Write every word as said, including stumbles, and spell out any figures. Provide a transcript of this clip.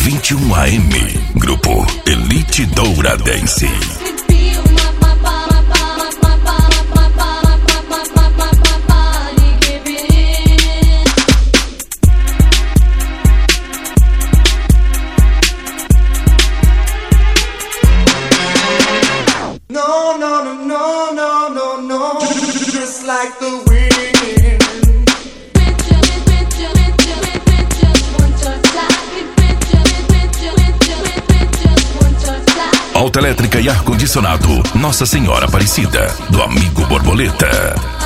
vinte e um A M. Grupo Elite Douradense. No, no, no, no, no, no, no. Just like the wind. Autoelétrica e ar-condicionado Nossa Senhora Aparecida, do amigo Borboleta.